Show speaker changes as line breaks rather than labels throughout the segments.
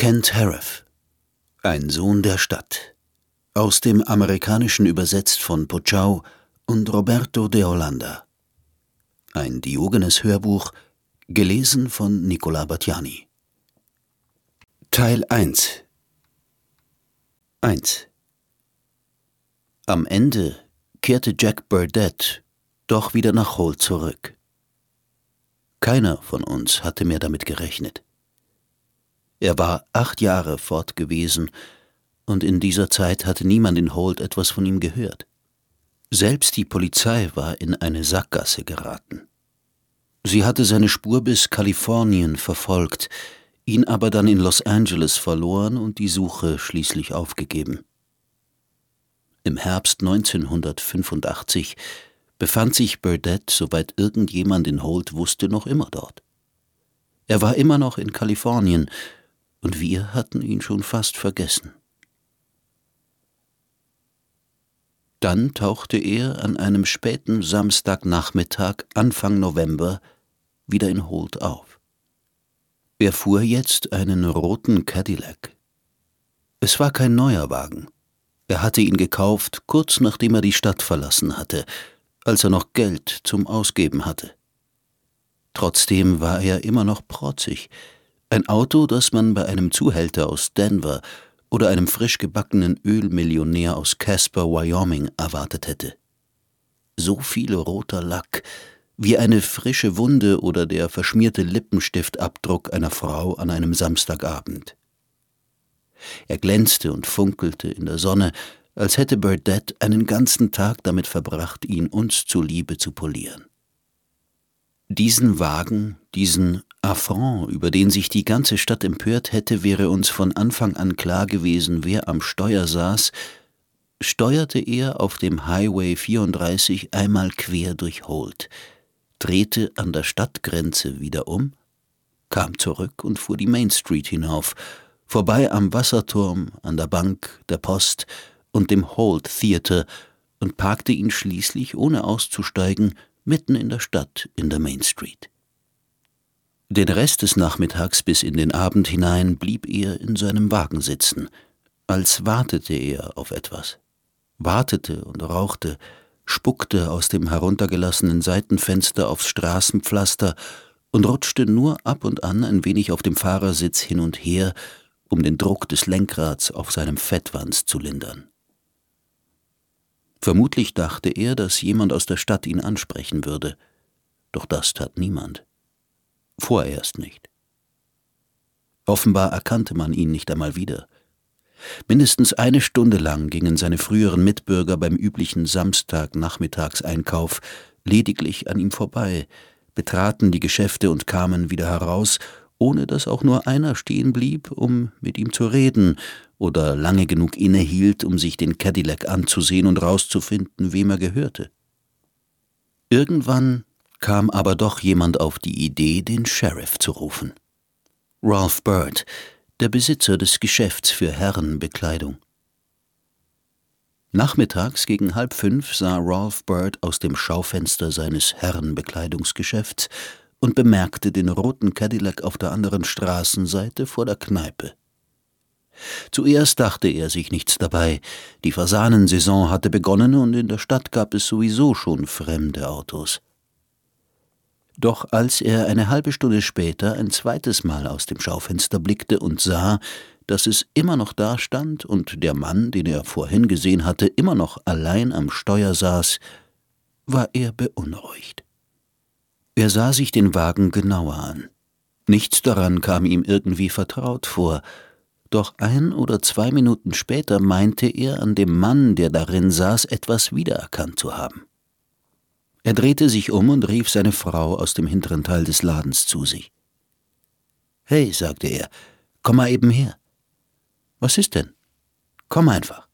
Kent Haref, ein Sohn der Stadt. Aus dem Amerikanischen übersetzt von Pochau und Roberto de Holanda. Ein Diogenes-Hörbuch, gelesen von Nicola Battiani. Teil 1. Am Ende kehrte Jack Burdett doch wieder nach Holt zurück. Keiner von uns hatte mehr damit gerechnet. Er war 8 Jahre fort gewesen, und in dieser Zeit hatte niemand in Holt etwas von ihm gehört. Selbst die Polizei war in eine Sackgasse geraten. Sie hatte seine Spur bis Kalifornien verfolgt, ihn aber dann in Los Angeles verloren und die Suche schließlich aufgegeben. Im Herbst 1985 befand sich Burdett, soweit irgendjemand in Holt wusste, noch immer dort. Er war immer noch in Kalifornien, und wir hatten ihn schon fast vergessen. Dann tauchte er an einem späten Samstagnachmittag Anfang November wieder in Holt auf. Er fuhr jetzt einen roten Cadillac. Es war kein neuer Wagen. Er hatte ihn gekauft, kurz nachdem er die Stadt verlassen hatte, als er noch Geld zum Ausgeben hatte. Trotzdem war er immer noch protzig. Ein Auto, das man bei einem Zuhälter aus Denver oder einem frisch gebackenen Ölmillionär aus Casper, Wyoming erwartet hätte. So viel roter Lack, wie eine frische Wunde oder der verschmierte Lippenstiftabdruck einer Frau an einem Samstagabend. Er glänzte und funkelte in der Sonne, als hätte Burdett einen ganzen Tag damit verbracht, ihn uns zuliebe zu polieren. Diesen Wagen, diesen Affront, über den sich die ganze Stadt empört hätte, wäre uns von Anfang an klar gewesen, wer am Steuer saß, steuerte er auf dem Highway 34 einmal quer durch Holt, drehte an der Stadtgrenze wieder um, kam zurück und fuhr die Main Street hinauf, vorbei am Wasserturm, an der Bank, der Post und dem Holt Theater und parkte ihn schließlich, ohne auszusteigen, mitten in der Stadt in der Main Street. Den Rest des Nachmittags bis in den Abend hinein blieb er in seinem Wagen sitzen, als wartete er auf etwas. Wartete und rauchte, spuckte aus dem heruntergelassenen Seitenfenster aufs Straßenpflaster und rutschte nur ab und an ein wenig auf dem Fahrersitz hin und her, um den Druck des Lenkrads auf seinem Fettwanst zu lindern. Vermutlich dachte er, dass jemand aus der Stadt ihn ansprechen würde, doch das tat niemand. Vorerst nicht. Offenbar erkannte man ihn nicht einmal wieder. Mindestens 1 Stunde lang gingen seine früheren Mitbürger beim üblichen Samstagnachmittagseinkauf lediglich an ihm vorbei, betraten die Geschäfte und kamen wieder heraus, ohne dass auch nur einer stehen blieb, um mit ihm zu reden oder lange genug innehielt, um sich den Cadillac anzusehen und rauszufinden, wem er gehörte. Irgendwann kam aber doch jemand auf die Idee, den Sheriff zu rufen. Ralph Byrd, der Besitzer des Geschäfts für Herrenbekleidung. Nachmittags gegen 4:30 sah Ralph Byrd aus dem Schaufenster seines Herrenbekleidungsgeschäfts und bemerkte den roten Cadillac auf der anderen Straßenseite vor der Kneipe. Zuerst dachte er sich nichts dabei. Die Fasanensaison hatte begonnen und in der Stadt gab es sowieso schon fremde Autos. Doch als er eine halbe Stunde später ein zweites Mal aus dem Schaufenster blickte und sah, dass es immer noch da stand und der Mann, den er vorhin gesehen hatte, immer noch allein am Steuer saß, war er beunruhigt. Er sah sich den Wagen genauer an. Nichts daran kam ihm irgendwie vertraut vor, doch 1 oder 2 Minuten später meinte er, an dem Mann, der darin saß, etwas wiedererkannt zu haben. Er drehte sich um und rief seine Frau aus dem hinteren Teil des Ladens zu sich. »Hey«, sagte er, »komm mal eben her.« »Was ist denn?« »Komm einfach.«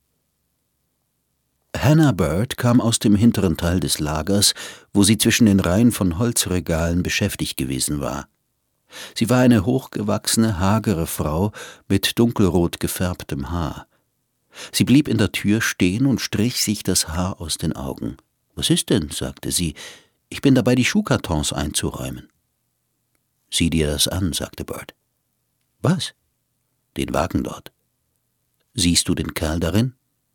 Hannah Byrd kam aus dem hinteren Teil des Lagers, wo sie zwischen den Reihen von Holzregalen beschäftigt gewesen war. Sie war eine hochgewachsene, hagere Frau mit dunkelrot gefärbtem Haar. Sie blieb in der Tür stehen und strich sich das Haar aus den Augen. »Was ist denn?«, sagte sie. »Ich bin dabei, die Schuhkartons einzuräumen.« »Sieh dir das an«, sagte Byrd. »Was?« Den Wagen dort. Siehst du den Kerl darin?«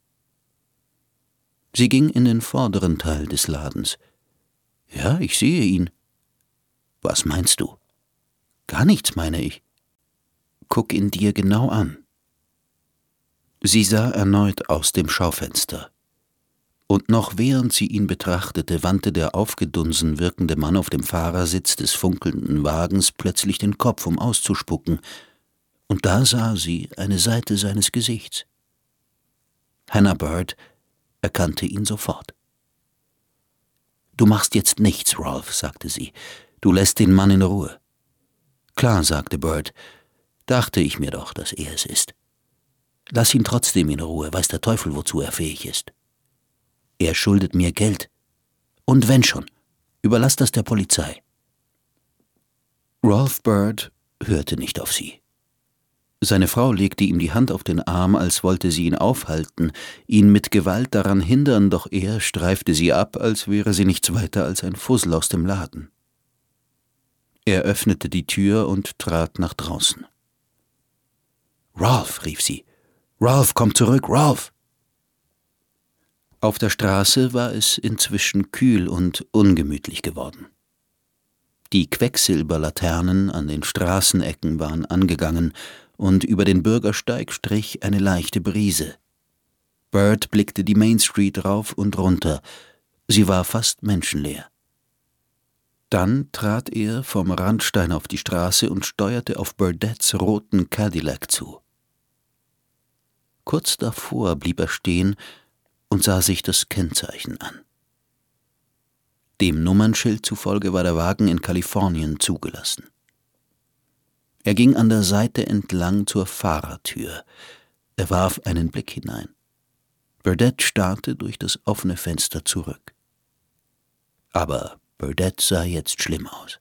Sie ging in den vorderen Teil des Ladens. »Ja, ich sehe ihn.« »Was meinst du?« »Gar nichts, meine ich.« »Guck ihn dir genau an.« Sie sah erneut aus dem Schaufenster. Und noch während sie ihn betrachtete, wandte der aufgedunsen wirkende Mann auf dem Fahrersitz des funkelnden Wagens plötzlich den Kopf, um auszuspucken, und da sah sie eine Seite seines Gesichts. Hannah Bird erkannte ihn sofort. »Du machst jetzt nichts, Rolf«, sagte sie. »Du lässt den Mann in Ruhe.« »Klar«, sagte Bird, »dachte ich mir doch, dass er es ist. Lass ihn trotzdem in Ruhe, weiß der Teufel, wozu er fähig ist. Er schuldet mir Geld. Und wenn schon, überlass das der Polizei.« Rolf Bird hörte nicht auf sie. Seine Frau legte ihm die Hand auf den Arm, als wollte sie ihn aufhalten, ihn mit Gewalt daran hindern, doch er streifte sie ab, als wäre sie nichts weiter als ein Fussel aus dem Laden. Er öffnete die Tür und trat nach draußen. »Rolf«, rief sie, »Rolf, komm zurück, Rolf!« Auf der Straße war es inzwischen kühl und ungemütlich geworden. Die Quecksilberlaternen an den Straßenecken waren angegangen, und über den Bürgersteig strich eine leichte Brise. Bird blickte die Main Street rauf und runter. Sie war fast menschenleer. Dann trat er vom Randstein auf die Straße und steuerte auf Burdettes roten Cadillac zu. Kurz davor blieb er stehen und sah sich das Kennzeichen an. Dem Nummernschild zufolge war der Wagen in Kalifornien zugelassen. Er ging an der Seite entlang zur Fahrertür. Er warf einen Blick hinein. Burdette starrte durch das offene Fenster zurück. Aber Burdette sah jetzt schlimm aus.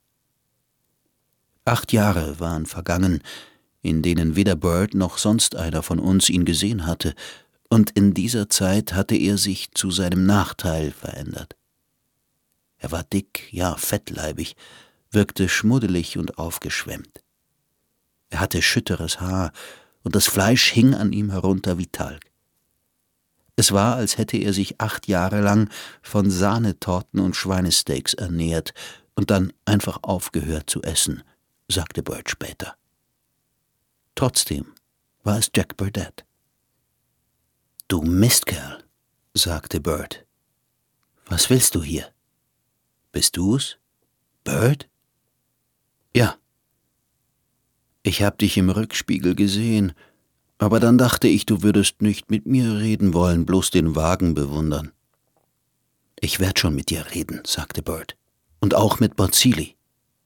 8 Jahre waren vergangen, in denen weder Bird noch sonst einer von uns ihn gesehen hatte, und in dieser Zeit hatte er sich zu seinem Nachteil verändert. Er war dick, ja fettleibig, wirkte schmuddelig und aufgeschwemmt. Er hatte schütteres Haar, und das Fleisch hing an ihm herunter wie Talg. Es war, als hätte er sich 8 Jahre lang von Sahnetorten und Schweinesteaks ernährt und dann einfach aufgehört zu essen, sagte Bird später. Trotzdem war es Jack Burdette. »Du Mistkerl«, sagte Bird. »Was willst du hier? Bist du's? Bird?« »Ja.« »Ich hab dich im Rückspiegel gesehen, aber dann dachte ich, du würdest nicht mit mir reden wollen, bloß den Wagen bewundern.« »Ich werd schon mit dir reden«, sagte Bird. »Und auch mit Bozzili.«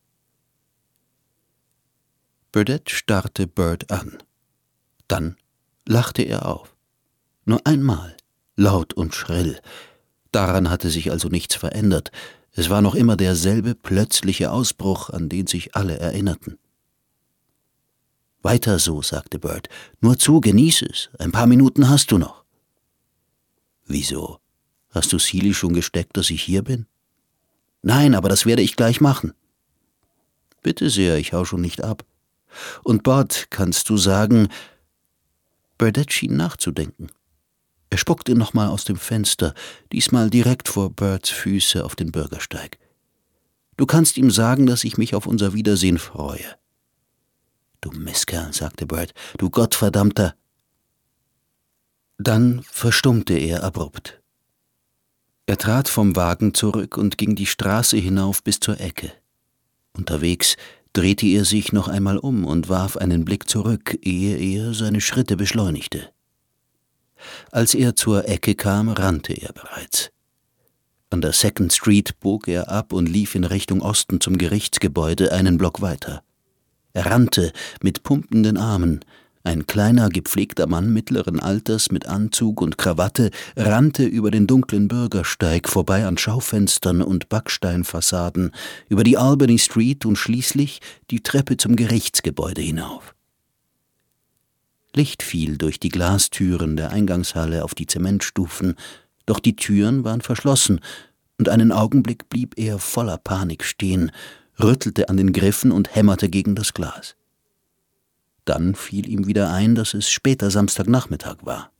Burdette starrte Bird an. Dann lachte er auf. Nur einmal, laut und schrill. Daran hatte sich also nichts verändert. Es war noch immer derselbe plötzliche Ausbruch, an den sich alle erinnerten. »Weiter so«, sagte Bird. »Nur zu, genieß es. Ein paar Minuten hast du noch.« »Wieso? Hast du Seeley schon gesteckt, dass ich hier bin?« »Nein, aber das werde ich gleich machen.« »Bitte sehr, ich hau schon nicht ab. Und Bud, kannst du sagen...« Burdette schien nachzudenken. Er spuckte nochmal aus dem Fenster, diesmal direkt vor Birds Füße auf den Bürgersteig. »Du kannst ihm sagen, dass ich mich auf unser Wiedersehen freue.« »Du Mistkerl«, sagte Bird, »du Gottverdammter!« Dann verstummte er abrupt. Er trat vom Wagen zurück und ging die Straße hinauf bis zur Ecke. Unterwegs drehte er sich noch einmal um und warf einen Blick zurück, ehe er seine Schritte beschleunigte. Als er zur Ecke kam, rannte er bereits. An der Second Street bog er ab und lief in Richtung Osten zum Gerichtsgebäude einen Block weiter. Er rannte mit pumpenden Armen. Ein kleiner, gepflegter Mann mittleren Alters mit Anzug und Krawatte rannte über den dunklen Bürgersteig vorbei an Schaufenstern und Backsteinfassaden, über die Albany Street und schließlich die Treppe zum Gerichtsgebäude hinauf. Licht fiel durch die Glastüren der Eingangshalle auf die Zementstufen, doch die Türen waren verschlossen, und einen Augenblick blieb er voller Panik stehen, rüttelte an den Griffen und hämmerte gegen das Glas. Dann fiel ihm wieder ein, dass es später Samstagnachmittag war.